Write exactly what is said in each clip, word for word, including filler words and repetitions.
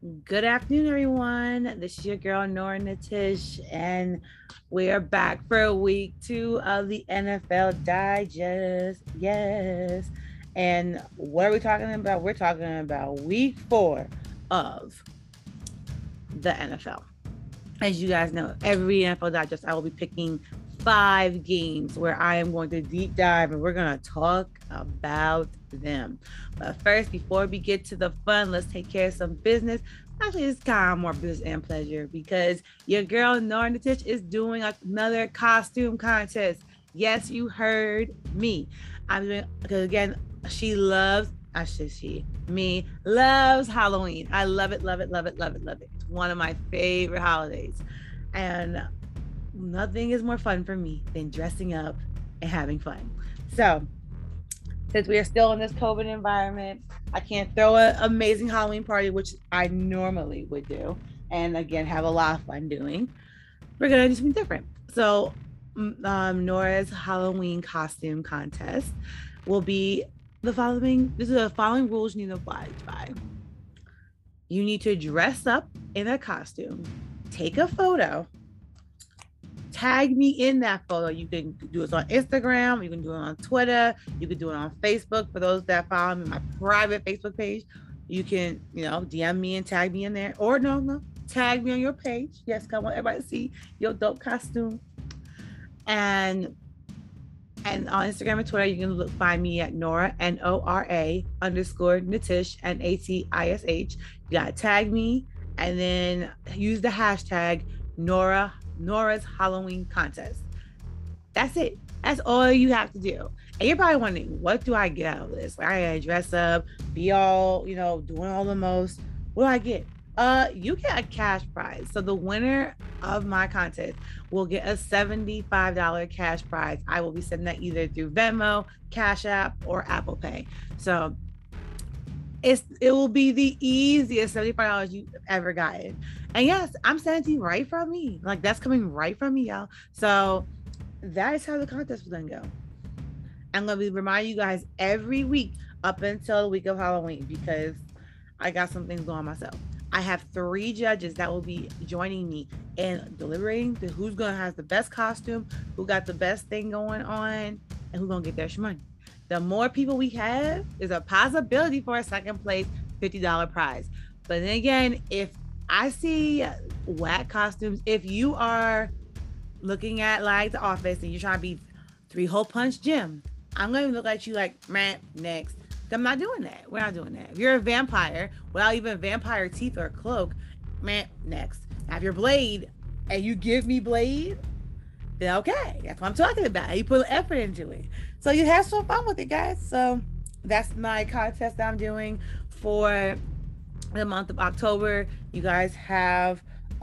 Good afternoon, everyone. This is your girl Nora Natish, and we are back for week two of the N F L Digest. Yes. And what are we talking about? We're talking about week four of the N F L. As you guys know, every N F L Digest, I will be picking five games where I am going to deep dive and we're going to talk about them. But first, before we get to the fun, let's take care of some business. Actually, it's kind of more business and pleasure because your girl Nora Natich is doing another costume contest. Yes, you heard me. I'm doing because again, she loves. I should she me loves Halloween. I love it, love it, love it, love it, love it. It's one of my favorite holidays, and nothing is more fun for me than dressing up and having fun. So, since we are still in this COVID environment, I can't throw an amazing Halloween party, which I normally would do, and again, have a lot of fun doing. We're going to do something different. So, um, Nora's Halloween costume contest will be the following. This is the following rules you need to abide by. You need to dress up in a costume, take a photo, tag me in that photo. You can do it on Instagram, you can do it on Twitter, you can do it on Facebook for those that follow me, my private Facebook page. You can, you know, D M me and tag me in there. Or no, no, tag me on your page. Yes, I want everybody to see your dope costume. And and on Instagram and Twitter, you can look find me at Nora, N O R A underscore Natish, N A T I S H. You gotta tag me and then use the hashtag Nora Nora's Halloween contest. That's it. That's all you have to do. And you're probably wondering, what do I get out of this? Like, I gotta dress up, be all, you know, doing all the most. What do I get? Uh, you get a cash prize. So the winner of my contest will get a seventy-five dollars cash prize. I will be sending that either through Venmo, Cash App, or Apple Pay. So it's it will be the easiest seventy-five dollars you've ever gotten. And yes, I'm sending right from me. Like, that's coming right from me, y'all. So that is how the contest will then go. I'm gonna be reminding you guys every week up until the week of Halloween because I got some things going on myself. I have three judges that will be joining me in deliberating to who's gonna have the best costume, who got the best thing going on, and who's gonna get their money. The more people we have, there's a possibility for a second place fifty dollars prize. But then again, if I see whack costumes, if you are looking at like The Office and you're trying to be three hole punch Jim, I'm gonna look at you like, man, next. I'm not doing that. We're not doing that. If you're a vampire without even vampire teeth or a cloak, man, next. Now, if you're Blade and you give me Blade, then okay, that's what I'm talking about. You put effort into it. So you have some fun with it, guys. So that's my contest that I'm doing for the month of October. You guys have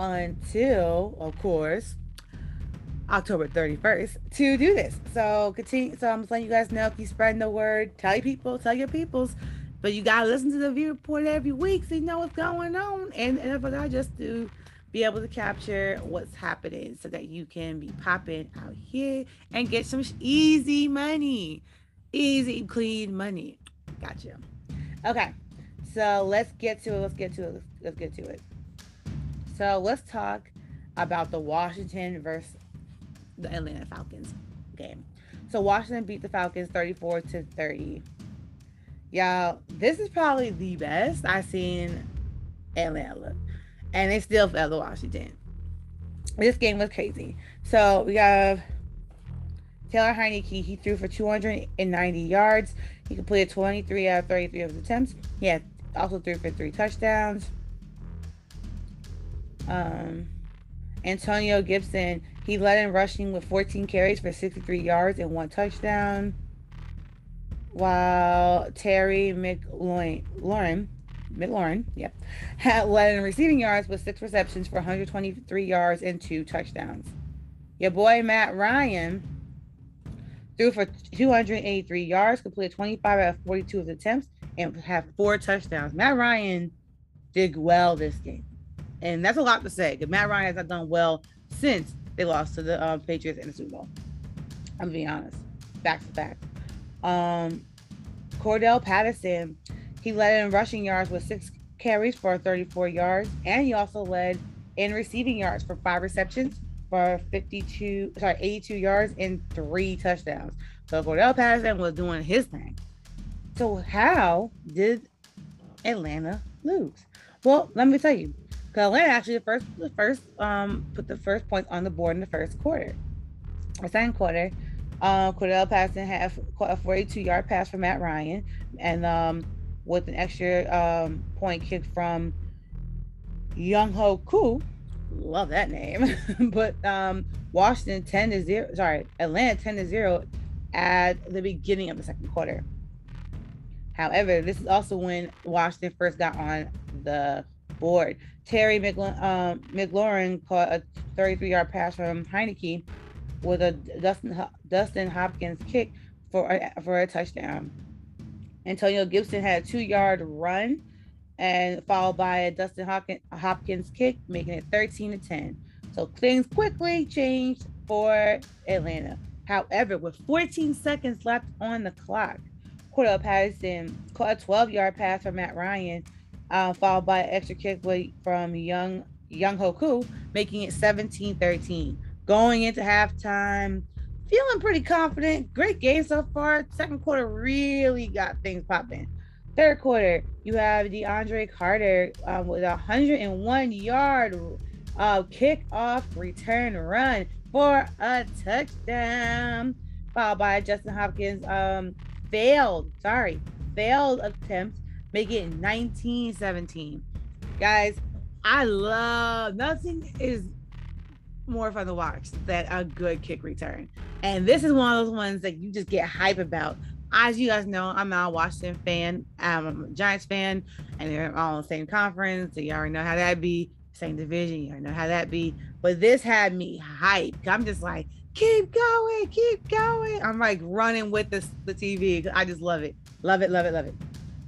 until, of course, October thirty-first to do this. So continue. So I'm just letting you guys know, if you spread the word, tell your people, tell your peoples. But you gotta listen to the view report every week so you know what's going on. And, and if I just to be able to capture what's happening so that you can be popping out here and get some easy money. Easy, clean money. Gotcha. Okay. So let's get to it. Let's get to it. Let's, let's get to it. So let's talk about the Washington versus the Atlanta Falcons game. So Washington beat the Falcons thirty-four to thirty. Y'all, this is probably the best I've seen Atlanta look. And they still fell to Washington. This game was crazy. So we have Taylor Heinicke. He threw for two hundred ninety yards. He completed twenty-three out of thirty-three of his attempts. He had also threw for three touchdowns. Um, Antonio Gibson, he led in rushing with fourteen carries for sixty-three yards and one touchdown. While Terry McLaurin, McLaurin, yep, had led in receiving yards with six receptions for one hundred twenty-three yards and two touchdowns. Your boy Matt Ryan threw for two hundred eighty-three yards, completed twenty-five out of forty-two of the attempts, and had four touchdowns. Matt Ryan did well this game. And that's a lot to say, because Matt Ryan has not done well since they lost to the uh, Patriots in the Super Bowl. I'm being honest. Fact to fact. Um, Cordell Patterson, he led in rushing yards with six carries for thirty-four yards, and he also led in receiving yards for five receptions for fifty-two, sorry, eighty-two yards and three touchdowns. So Cordell Patterson was doing his thing. So how did Atlanta lose? Well, let me tell you. Because Atlanta actually the first the first um put the first points on the board in the first quarter. The second quarter, um, Cordell Patterson had a forty-two yard pass from Matt Ryan, and um, with an extra um, point kick from Young Ho Koo, love that name. But um, Washington ten to zero, sorry, Atlanta ten to zero at the beginning of the second quarter. However, this is also when Washington first got on the board. Terry McLaurin, um, McLaurin caught a thirty-three yard pass from Heinicke with a Dustin Dustin Hopkins kick for a, for a touchdown. Antonio Gibson had a two yard run and followed by a Dustin Hopkins, Hopkins kick, making it thirteen to ten. So things quickly changed for Atlanta. However, with fourteen seconds left on the clock, Cordell Patterson caught a twelve yard pass from Matt Ryan, uh, followed by an extra kick from Young Young Ho Koo, making it seventeen thirteen. Going into halftime, feeling pretty confident. Great game so far. Second quarter really got things popping. Third quarter, you have DeAndre Carter um, with a one hundred one yard uh, kickoff return run for a touchdown, followed by Justin Hopkins um, failed, sorry, failed attempt, making it nineteen seventeen. Guys, I love, nothing is more fun to watch than a good kick return. And this is one of those ones that you just get hype about. As you guys know, I'm not a Washington fan. I'm a Giants fan, and they're all in the same conference. So you already know how that be. Same division. You already know how that be. But this had me hyped. I'm just like, keep going, keep going. I'm like running with the, the T V. I just love it. Love it, love it, love it.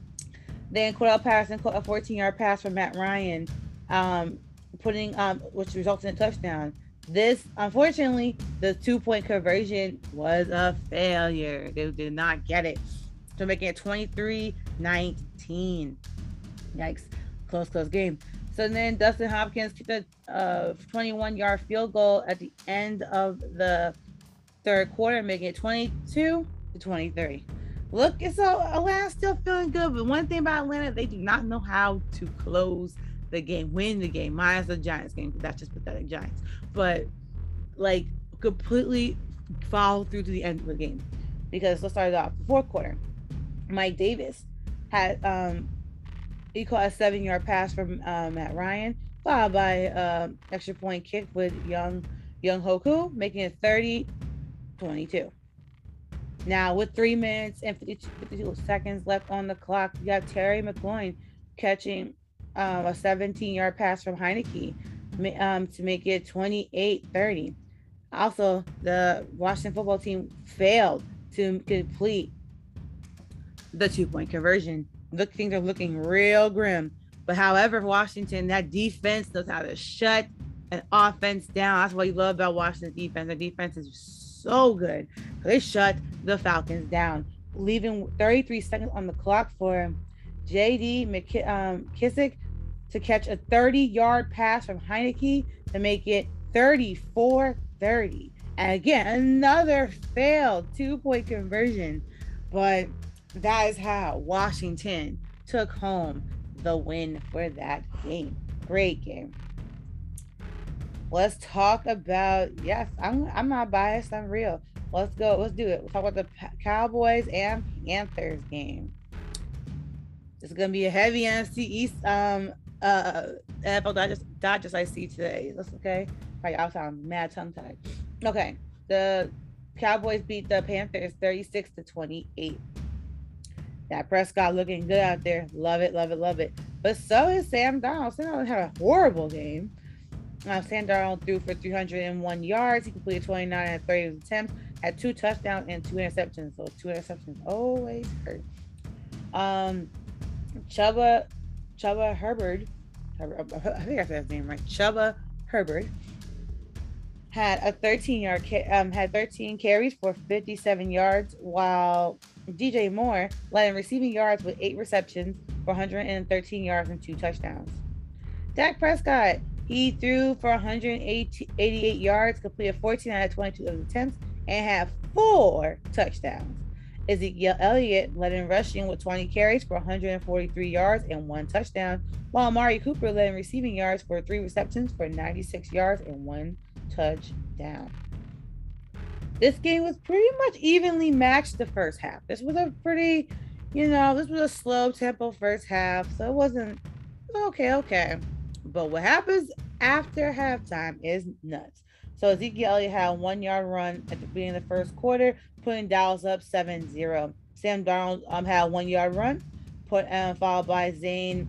Then Cordell Patterson caught a fourteen yard pass from Matt Ryan, um, putting um, which resulted in a touchdown. This, unfortunately, the two-point conversion was a failure. They did not get it. So making it twenty-three nineteen. Yikes. Close, close game. So then Dustin Hopkins kicked a uh, twenty-one yard field goal at the end of the third quarter, making it twenty-two to twenty-three. Look, it's all Atlanta's still feeling good, but one thing about Atlanta, they do not know how to close the game, win the game, minus the Giants game, because that's just pathetic Giants. But like completely follow through to the end of the game. Because let's start it off. The fourth quarter, Mike Davis had um he caught a seven yard pass from uh, Matt Ryan, followed by an uh, extra point kick with Young Young Ho Koo, making it thirty twenty-two. Now with three minutes and fifty-two, fifty-two seconds left on the clock, you have Terry McLaurin catching Um, a seventeen yard pass from Heinicke um, to make it twenty-eight thirty. Also, the Washington football team failed to complete the two-point conversion. Look, things are looking real grim. But however, Washington, that defense knows how to shut an offense down. That's what you love about Washington's defense. The defense is so good. They shut the Falcons down, leaving thirty-three seconds on the clock for J D McKissic to catch a thirty yard pass from Heinicke to make it thirty-four thirty. And again, another failed two-point conversion. But that is how Washington took home the win for that game. Great game. Let's talk about, yes, I'm I'm not biased, I'm real. Let's go, let's do it. We'll talk about the Cowboys and Panthers game. It's gonna be a heavy N F C East um uh N F L Digest, Digest I see today. That's okay. Right, I sound mad tongue tied. Okay, the Cowboys beat the Panthers thirty-six to twenty-eight. That Prescott looking good out there. Love it, love it, love it. But so is Sam Darnold. Sam Darnold had a horrible game. Uh, Sam Darnold threw for three hundred one yards. He completed twenty-nine and thirty attempts. Had two touchdowns and two interceptions. So two interceptions always hurt. Um. Chuba, Chuba Hubbard, I think I said his name right. Chuba Hubbard had a thirteen yard, um, had thirteen carries for fifty-seven yards, while D J Moore led in receiving yards with eight receptions for one hundred thirteen yards and two touchdowns. Dak Prescott, he threw for one hundred eighty-eight yards, completed fourteen out of twenty-two of his attempts, and had four touchdowns. Ezekiel Elliott led in rushing with twenty carries for one hundred forty-three yards and one touchdown, while Amari Cooper led in receiving yards for three receptions for ninety-six yards and one touchdown. This game was pretty much evenly matched the first half. This was a pretty, you know, this was a slow tempo first half, so it wasn't okay, okay. But what happens after halftime is nuts. So Ezekiel Elliott had a one yard run at the beginning of the first quarter, putting Dallas up seven zero. Sam Darnold um, had a one yard run, put um, followed by Zane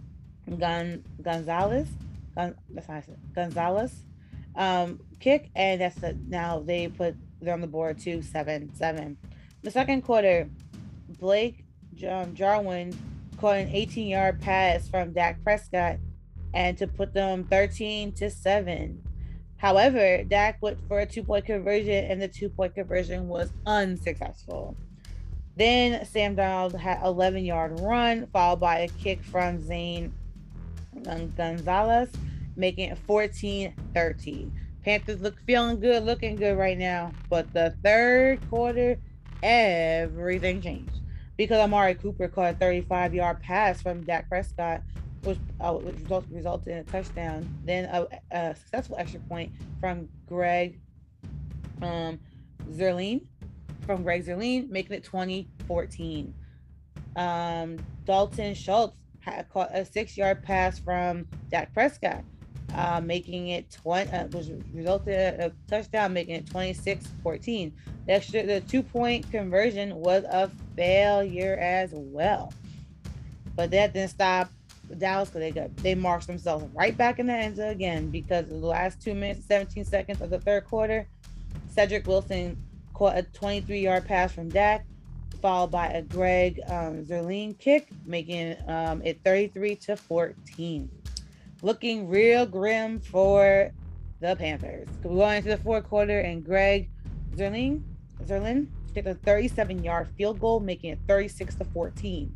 Gon- Gonzalez. Gon- that's how I said Gonzalez um, kick, and that's the, now they put they're on the board to seven seven. The second quarter, Blake um, Jarwin caught an eighteen yard pass from Dak Prescott and to put them thirteen to seven. However, Dak went for a two-point conversion, and the two-point conversion was unsuccessful. Then Sam Darnold had eleven yard run, followed by a kick from Zane Gonzalez, making it fourteen thirteen. Panthers look feeling good, looking good right now. But the third quarter, everything changed because Amari Cooper caught a thirty-five yard pass from Dak Prescott, which, uh, which result, resulted in a touchdown. Then a, a successful extra point from Greg um, Zuerlein, from Greg Zuerlein, making it twenty fourteen. Um, Dalton Schultz had caught a six yard pass from Dak Prescott, uh, making it twenty, uh, which resulted in a touchdown, making it twenty-six fourteen. The extra, the two point conversion was a failure as well, but that didn't stop Dallas because they got they marched themselves right back in the end zone again because in the last two minutes and seventeen seconds of the third quarter, Cedric Wilson caught a twenty-three yard pass from Dak, followed by a Greg um, Zuerlein kick, making um, it thirty-three to fourteen. Looking real grim for the Panthers. We go into the fourth quarter, and Greg Zuerlein, Zuerlein kicked a thirty-seven yard field goal, making it thirty-six to fourteen.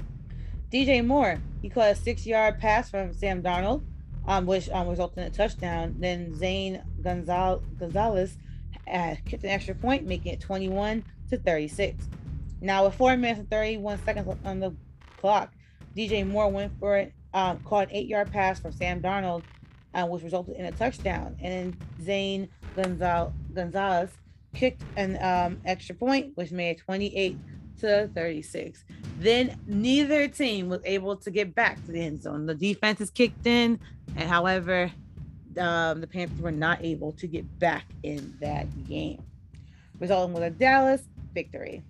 D J Moore, he caught a six yard pass from Sam Darnold, um, which um, resulted in a touchdown. Then Zane Gonzal- Gonzalez uh, kicked an extra point, making it twenty-one to thirty-six. Now, with four minutes and thirty-one seconds on the clock, D J Moore went for it, um, caught an eight yard pass from Sam Darnold, uh, which resulted in a touchdown. And then Zane Gonzal- Gonzalez kicked an um, extra point, which made it twenty-eight to thirty-six. Then neither team was able to get back to the end zone. The defenses kicked in, and however, um, the Panthers were not able to get back in that game, resulting with a Dallas victory.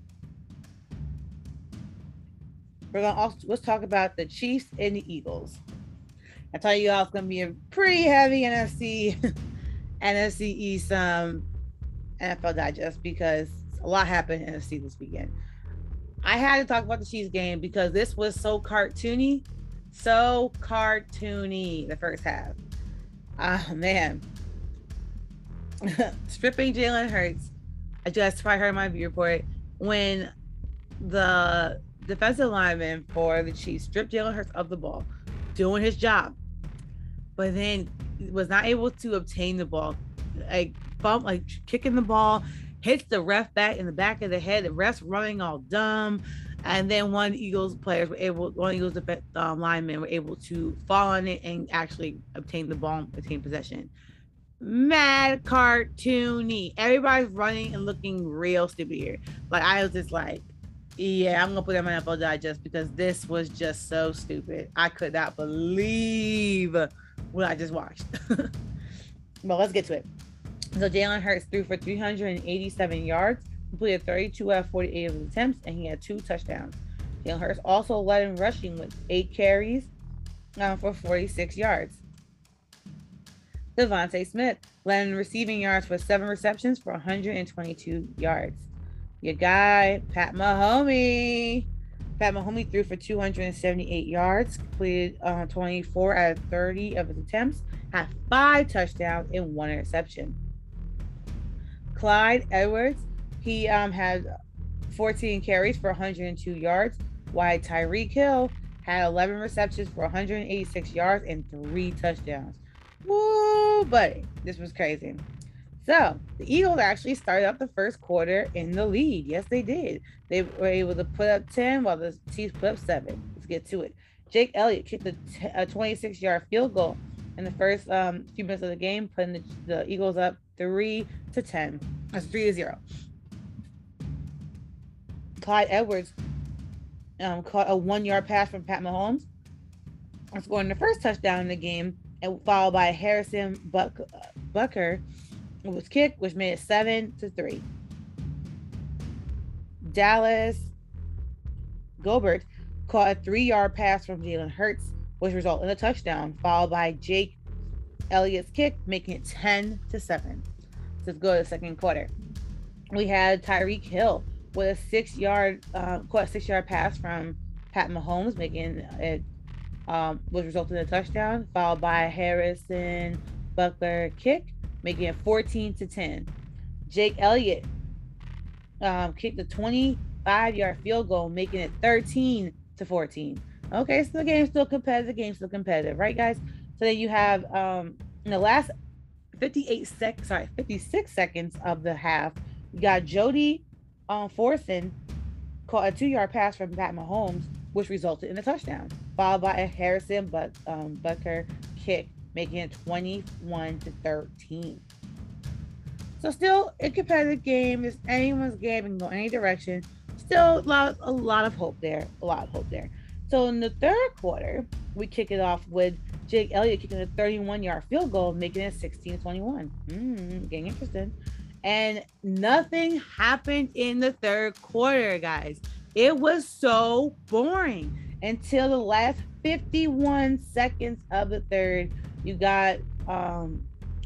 We're gonna also let's talk about the Chiefs and the Eagles. I tell you all it's gonna be a pretty heavy N F C N F C East um, N F L Digest because a lot happened in N F C this weekend. I had to talk about the Chiefs game because this was so cartoony, so cartoony the first half. Ah oh, man, stripping Jalen Hurts. I just probably heard my view report when the defensive lineman for the Chiefs stripped Jalen Hurts of the ball, doing his job, but then was not able to obtain the ball, like bump, like kicking the ball, hits the ref back in the back of the head. The ref's running all dumb, and then one of the Eagles players were able, one Eagles um, linemen were able to fall on it and actually obtain the ball, obtain possession. Mad cartoony. Everybody's running and looking real stupid here. Like I was just like, yeah, I'm gonna put that in my N F L Digest because this was just so stupid. I could not believe what I just watched. But let's get to it. So Jalen Hurts threw for three hundred eighty-seven yards, completed thirty-two out of forty-eight of his attempts, and he had two touchdowns. Jalen Hurts also led in rushing with eight carries um, for forty-six yards. Devontae Smith led in receiving yards for seven receptions for one hundred twenty-two yards. Your guy, Pat Mahomes. Pat Mahomes threw for two hundred seventy-eight yards, completed uh, twenty-four out of thirty of his attempts, had five touchdowns and one interception. Clyde Edwards, he um, had fourteen carries for one hundred two yards, while Tyreek Hill had eleven receptions for one hundred eighty-six yards and three touchdowns. Woo, buddy, this was crazy. So the Eagles actually started up the first quarter in the lead. Yes, they did. They were able to put up ten while the Chiefs put up seven. Let's get to it. Jake Elliott kicked a, t- a twenty-six yard field goal in the first um, few minutes of the game, putting the, the Eagles up three to ten. That's three to zero. Clyde Edwards um, caught a one yard pass from Pat Mahomes and scoring the first touchdown in the game, and followed by Harrison Buck, uh, Butker. It was kicked, which made it seven to three. Dallas Gobert caught a three-yard pass from Jalen Hurts, which resulted in a touchdown, followed by Jake Elliott's kick, making it ten to seven. So let's go to the second quarter. We had Tyreek Hill with a six-yard, uh, caught a six-yard pass from Pat Mahomes, making it, um, which resulted in a touchdown, followed by Harrison Butker kick, making it fourteen to ten. Jake Elliott um, kicked a twenty-five yard field goal, making it thirteen to fourteen. Okay, so the game's still competitive. The game's still competitive, right, guys? So then you have um, in the last fifty-eight sec, sorry, fifty-six seconds of the half, you got Jody um, Forson caught a two yard pass from Pat Mahomes, which resulted in a touchdown, followed by a Harrison but um, Butker kick, making it twenty-one to thirteen. So still a competitive game. It's anyone's game and go any direction. Still a lot, a lot of hope there. A lot of hope there. So in the third quarter, we kick it off with Jake Elliott kicking a thirty-one yard field goal, making it sixteen to twenty-one. Mm, getting interesting. And nothing happened in the third quarter, guys. It was so boring until the last fifty-one seconds of the third. You got um,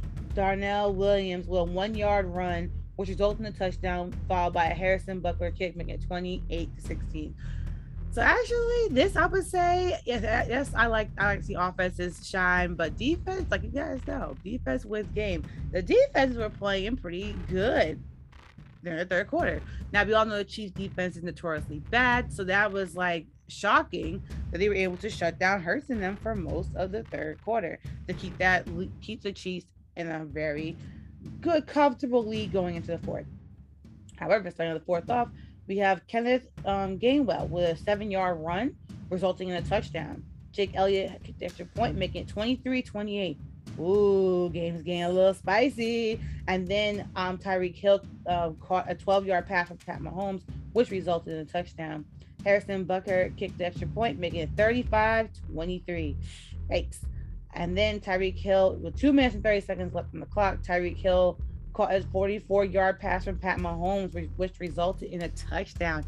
Darnell Williams with a one-yard run, which resulted in a touchdown, followed by a Harrison Butker kick, making it twenty-eight to sixteen. So actually, this I would say, yes, yes, I like I like to see offenses shine, but defense, like you guys know, defense wins game. The defenses were playing pretty good during the third quarter. Now we all know the Chiefs defense is notoriously bad, so that was like shocking that they were able to shut down Hurts and them for most of the third quarter to keep that keep the Chiefs in a very good, comfortable lead going into the fourth. However, starting the fourth off, we have Kenneth um, Gainwell with a seven-yard run, resulting in a touchdown. Jake Elliott kicked the extra point, making it twenty-three twenty-eight. Ooh, game's getting a little spicy. And then um, Tyreek Hill uh, caught a twelve-yard pass from Pat Mahomes, which resulted in a touchdown. Harrison Butker kicked the extra point, making it thirty-five twenty-three. Yikes. And then Tyreek Hill, with two minutes and thirty seconds left on the clock, Tyreek Hill caught a forty-four yard pass from Pat Mahomes, which, which resulted in a touchdown.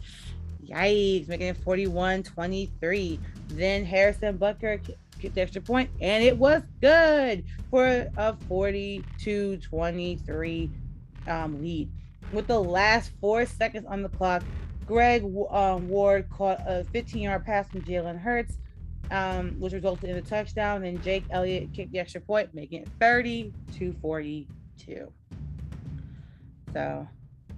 Yikes, making it forty-one twenty-three. Then Harrison Butker kicked the extra point, and it was good for a forty-two twenty-three um, lead. With the last four seconds on the clock, Greg um, Ward caught a fifteen yard pass from Jalen Hurts, um, which resulted in a touchdown. And Jake Elliott kicked the extra point, making it thirty to forty-two. So,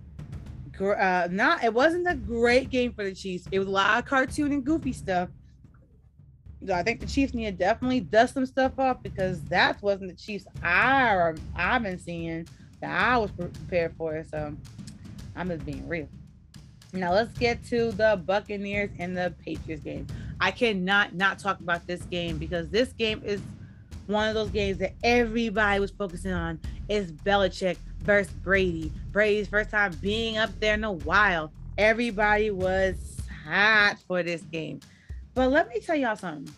uh, not it wasn't a great game for the Chiefs. It was a lot of cartoon and goofy stuff. So I think the Chiefs need to definitely dust some stuff off, because that wasn't the Chiefs I I've been seeing that I was prepared for. So I'm just being real. Now let's get to the Buccaneers and the Patriots game. I cannot not talk about this game, because this game is one of those games that everybody was focusing on. It's Belichick versus Brady. Brady's first time being up there in a while. Everybody was hot for this game. But let me tell y'all something.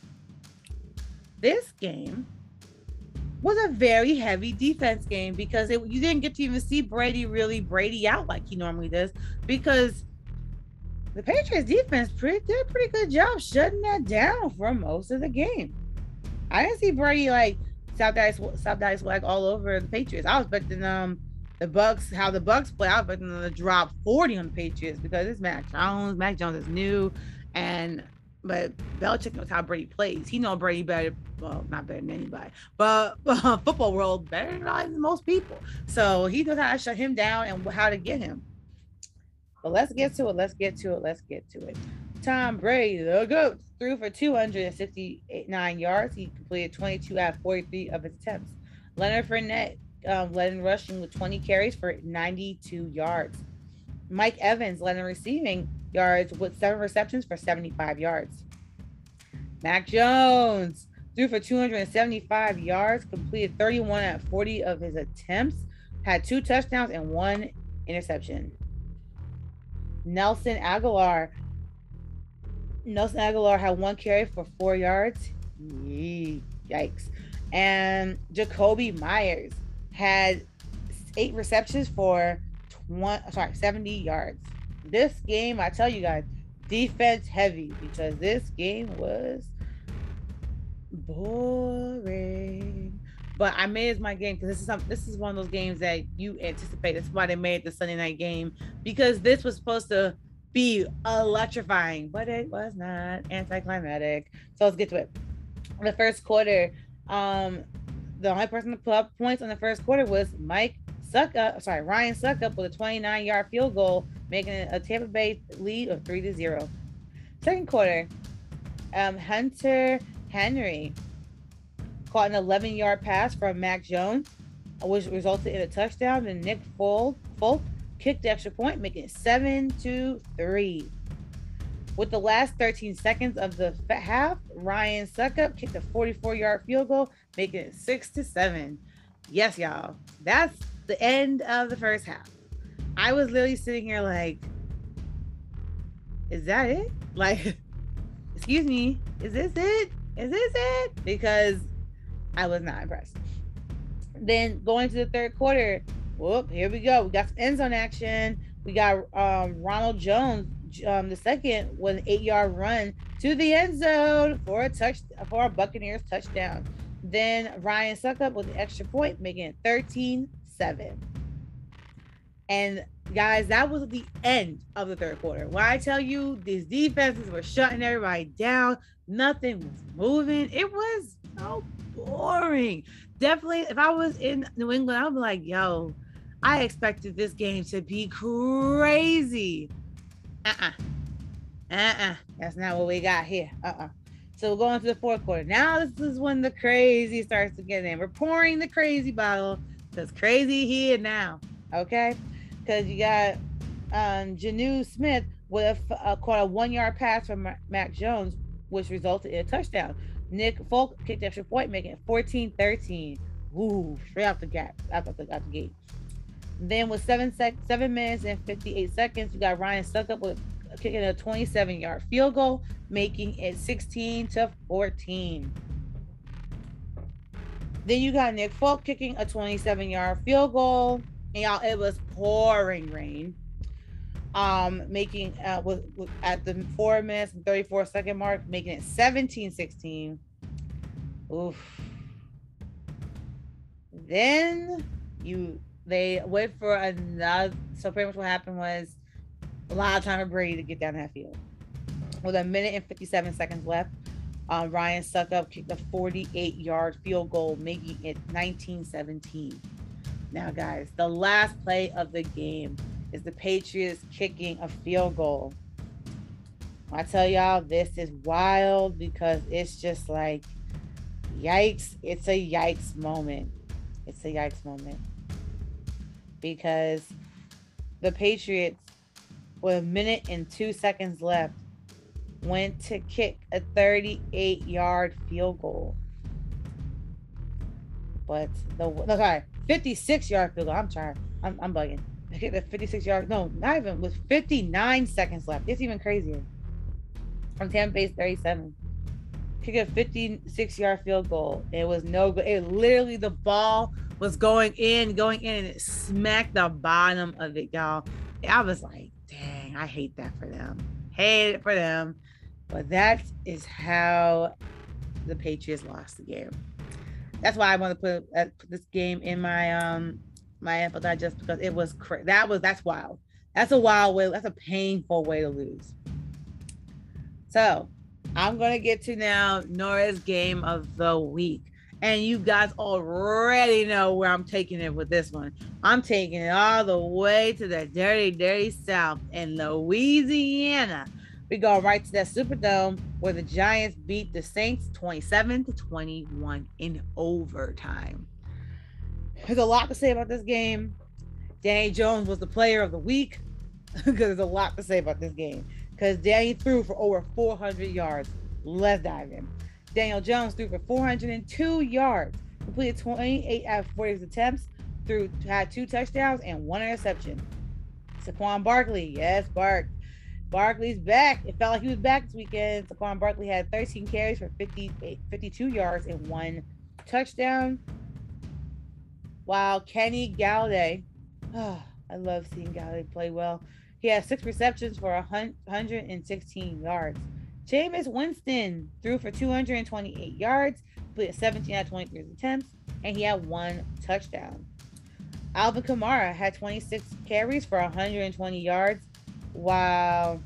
This game was a very heavy defense game, because it, you didn't get to even see Brady really Brady out like he normally does, because the Patriots defense pretty, did a pretty good job shutting that down for most of the game. I didn't see Brady like South Dice South Dice swag all over the Patriots. I was expecting um the Bucks, how the Bucks play. I was expecting them to drop forty on the Patriots, because it's Mac Jones. Mac Jones is new, and but Belichick knows how Brady plays. He knows Brady better, well, not better than anybody, but uh, football world better than most people. So he knows how to shut him down and how to get him. But let's get to it. Let's get to it. Let's get to it. Tom Brady, the GOAT, threw for two hundred sixty-nine yards. He completed twenty-two out of forty-three of his attempts. Leonard Fournette um, led in rushing with twenty carries for ninety-two yards. Mike Evans led in receiving yards with seven receptions for seventy-five yards. Mac Jones threw for two hundred seventy-five yards, completed thirty-one out of forty of his attempts, had two touchdowns and one interception. Nelson Aguilar. Nelson Aguilar had one carry for four yards. Yikes. And Jacoby Myers had eight receptions for twenty, sorry, seventy yards. This game, I tell you guys, defense heavy because this game was boring. But I made it my game because this is some, this is one of those games that you anticipate. That's why they made the Sunday night game, because this was supposed to be electrifying, but it was not. Anticlimactic. So let's get to it. In the first quarter, um, the only person to put up points in the first quarter was Mike Suckup, sorry, Ryan Suckup with a twenty-nine yard field goal, making it a Tampa Bay lead of three to zero. Second quarter, um, Hunter Henry caught an eleven yard pass from Mac Jones, which resulted in a touchdown. And Nick Folk, Folk kicked the extra point, making it seven to three. With the last thirteen seconds of the half, Ryan Suckup kicked a forty-four yard field goal, making it six to seven. Yes, y'all. That's the end of the first half. I was literally sitting here like, is that it? Like, excuse me, is this it? Is this it? Because I was not impressed. Then going to the third quarter, whoop, here we go. We got some end zone action. We got um, Ronald Jones, um, the second, with an eight yard run to the end zone for a touch for a Buccaneers touchdown. Then Ryan Suckup with an extra point, making it thirteen seven. And guys, that was the end of the third quarter. When I tell you these defenses were shutting everybody down, nothing was moving. It was so boring. Definitely, if I was in New England, I would be like, yo, I expected this game to be crazy. Uh-uh. Uh-uh. That's not what we got here. Uh-uh. So we're going to the fourth quarter. Now this is when the crazy starts to get in. We're pouring the crazy bottle because crazy here now. Okay? Because you got um, Jonnu Smith with a, uh, caught a one-yard pass from Mac Jones, which resulted in a touchdown. Nick Folk kicked the extra point, making it fourteen thirteen. Ooh, straight out the gap, out the, out the gate. Then with seven sec, seven minutes and fifty-eight seconds, you got Ryan Suckup with kicking a twenty-seven yard field goal, making it sixteen to fourteen. Then you got Nick Folk kicking a twenty-seven yard field goal, and y'all, it was pouring rain. Um, making uh with, with at the four minutes and thirty-four second mark, making it seventeen sixteen. Oof. Then you they wait for another. So pretty much what happened was a lot of time for Brady to get down that field. With a minute and fifty-seven seconds left, um, Ryan Suckup kicked a forty-eight yard field goal, making it nineteen seventeen. Now, guys, the last play of the game is the Patriots kicking a field goal. I tell y'all, this is wild because it's just like, yikes. It's a yikes moment. It's a yikes moment. Because the Patriots, with a minute and two seconds left, went to kick a thirty-eight yard field goal. But the, no, sorry, fifty-six yard field goal. I'm sorry. I'm, I'm bugging. They kicked a fifty-six yard, no, not even, with fifty-nine seconds left. It's even crazier. From Tampa Bay's thirty-seven. Kick a fifty-six yard field goal. It was no good. It literally, the ball was going in, going in, and it smacked the bottom of it, y'all. I was like, dang, I hate that for them. Hate it for them. But that is how the Patriots lost the game. That's why I want to put, uh, put this game in my um my N F L Digest, because it was crazy. That was that's wild. That's a wild way. That's a painful way to lose. So I'm gonna get to now Nora's game of the week, And you guys already know where I'm taking it with this one. I'm taking it all the way to the dirty, dirty South in Louisiana. We go right to that Superdome where the Giants beat the Saints twenty-seven to twenty-one in overtime. There's a lot to say about this game. Danny Jones was the player of the week because there's a lot to say about this game. Because Danny threw for over four hundred yards. Let's dive in. Daniel Jones threw for four hundred two yards, completed twenty-eight out of forty attempts, threw had two touchdowns and one interception. Saquon Barkley, yes, Bark. Barkley's back. It felt like he was back this weekend. Saquon Barkley had thirteen carries for fifty-two yards and one touchdown. While Kenny Golladay, oh, I love seeing Golladay play well. He had six receptions for one hundred sixteen yards. Jameis Winston threw for two hundred twenty-eight yards, completed seventeen out of twenty-three attempts, and he had one touchdown. Alvin Kamara had twenty-six carries for one hundred twenty yards, while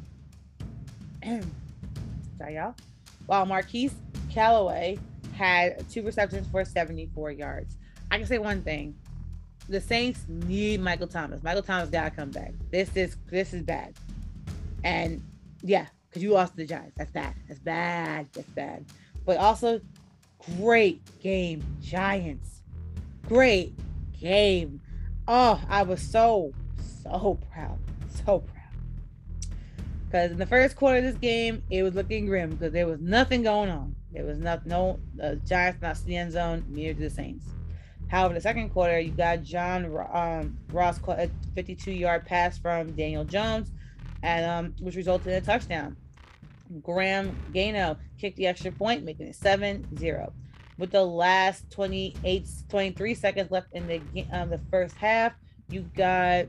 sorry y'all, while Marquise Callaway had two receptions for seventy-four yards. I can say one thing: the Saints need Michael Thomas. Michael Thomas gotta come back. This is this is bad, and yeah. Because you lost to the Giants. That's bad. That's bad. That's bad. But also, great game, Giants. Great game. Oh, I was so, so proud. So proud. Because in the first quarter of this game, it was looking grim because there was nothing going on. There was not, no, the Giants not in the end zone, near to the Saints. However, the second quarter, you got John um, Ross caught a fifty-two-yard pass from Daniel Jones, and um, which resulted in a touchdown. Graham Gano kicked the extra point, making it seven zero. With the last twenty-eight, twenty-three seconds left in the um, the first half, you got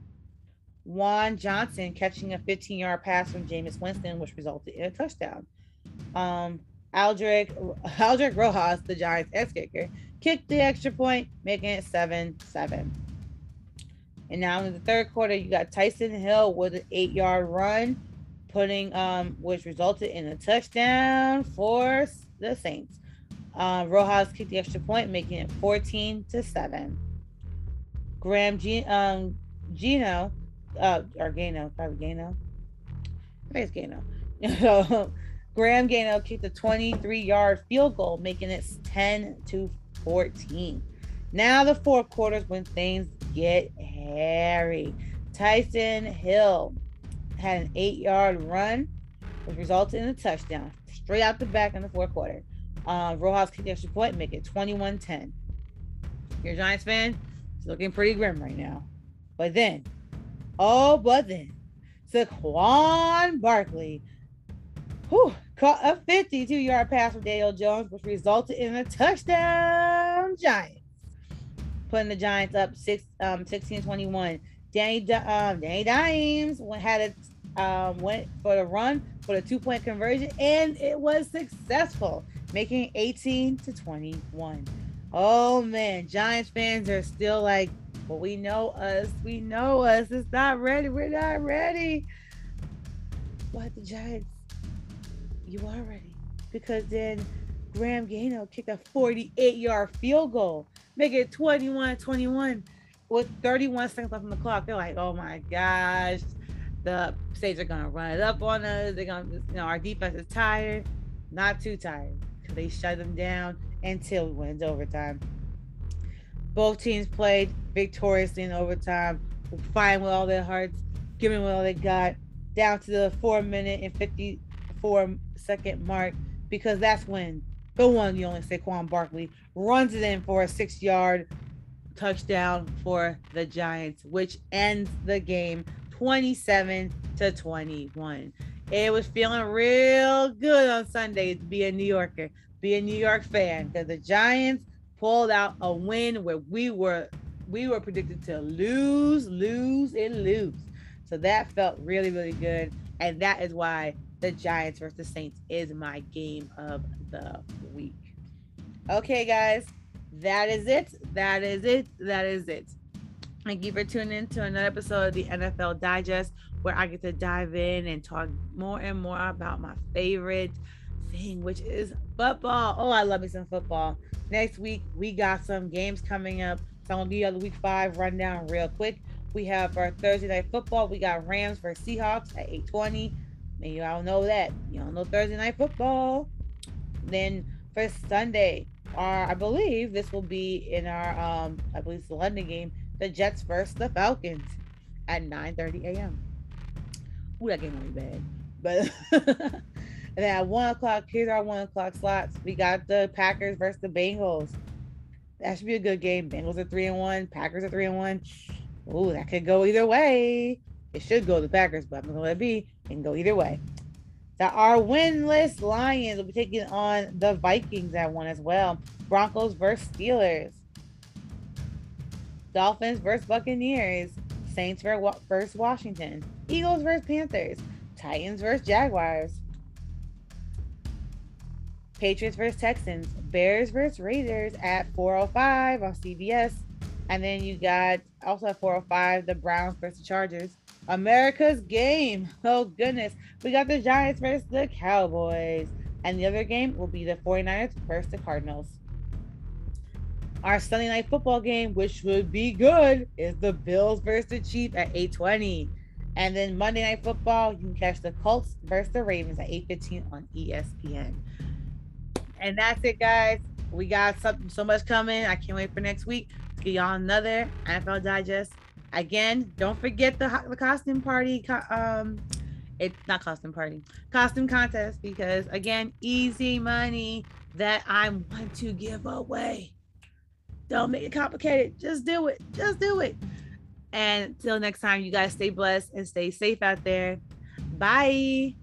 Juan Johnson catching a fifteen-yard pass from Jameis Winston, which resulted in a touchdown. Um, Aldrick, Aldrick Rojas, the Giants' ex-kicker, kicked the extra point, making it seven seven. And now in the third quarter, you got Tyson Hill with an eight-yard run, putting um, which resulted in a touchdown for the Saints. Uh, Rojas kicked the extra point, making it fourteen to seven. Graham G- um, Gino, uh, or Gano, probably Gano. I think it's Gano. Graham Gano kicked a twenty-three-yard field goal, making it ten to fourteen. Now the fourth quarters when things get hairy. Tyson Hill had an eight-yard run, which resulted in a touchdown straight out the back in the fourth quarter. Uh, Rojas kicked the extra point, make it twenty-one ten. You're a Giants fan? It's looking pretty grim right now. But then, oh, but then, Saquon Barkley whew, caught a fifty-two-yard pass from Daniel Jones, which resulted in a touchdown, Giants, putting the Giants up six, um, sixteen twenty-one. Danny, um, Danny Dimes went, had it, um, went for the run for the two-point conversion, and it was successful, making it eighteen to twenty-one. Oh man, Giants fans are still like, well, we know us, we know us. It's not ready. We're not ready. But the Giants, you are ready, because then Graham Gano kicked a forty-eight-yard field goal, making it twenty-one twenty-one with thirty-one seconds left on the clock. They're like, oh my gosh, the Saints are gonna run it up on us. They're gonna, you know, our defense is tired, not too tired, because they shut them down until we went into overtime. Both teams played victoriously in overtime, fighting with all their hearts, giving what all they got, down to the four minute and fifty-four second mark, because that's when the one you only Saquon Barkley runs it in for a six yard touchdown for the Giants, which ends the game twenty-seven to twenty-one. It was feeling real good on Sunday to be a New Yorker, be a New York fan, because the Giants pulled out a win where we were we were predicted to lose, lose, and lose. So that felt really, really good. And that is why the Giants versus Saints is my game of the week. Okay, guys, that is it. That is it. That is it. Thank you for tuning in to another episode of the N F L Digest, where I get to dive in and talk more and more about my favorite thing, which is football. Oh, I love me some football. Next week, we got some games coming up. So I'm going to give you the week five rundown real quick. We have our Thursday night football. We got Rams versus Seahawks at eight twenty. And you all know that. You don't know Thursday night football. Then for Sunday, our I believe this will be in our um I believe it's the London game, the Jets versus the Falcons at nine thirty a.m. Ooh, that game will be bad. But and then at one o'clock, here's our one o'clock slots. We got the Packers versus the Bengals. That should be a good game. Bengals are three and one. Packers are three and one. Ooh, that could go either way. It should go to the Packers, but I'm gonna let it be. It can go either way. That our winless Lions will be taking on the Vikings at one as well. Broncos versus Steelers. Dolphins versus Buccaneers. Saints versus Washington. Eagles versus Panthers. Titans versus Jaguars. Patriots versus Texans. Bears versus Raiders at four oh five on C B S. And then you got also at four oh five the Browns versus Chargers. America's game. Oh goodness. We got the Giants versus the Cowboys. And the other game will be the 49ers versus the Cardinals. Our Sunday night football game, which would be good, is the Bills versus the Chiefs at eight twenty. And then Monday night football, you can catch the Colts versus the Ravens at eight fifteen on E S P N. And that's it, guys. We got something so much coming. I can't wait for next week to get y'all another N F L Digest. Again, don't forget the, the costume party. Um, it's not costume party, costume contest, because again, easy money that I want to give away. Don't make it complicated. Just do it. Just do it. And until next time, you guys stay blessed and stay safe out there. Bye.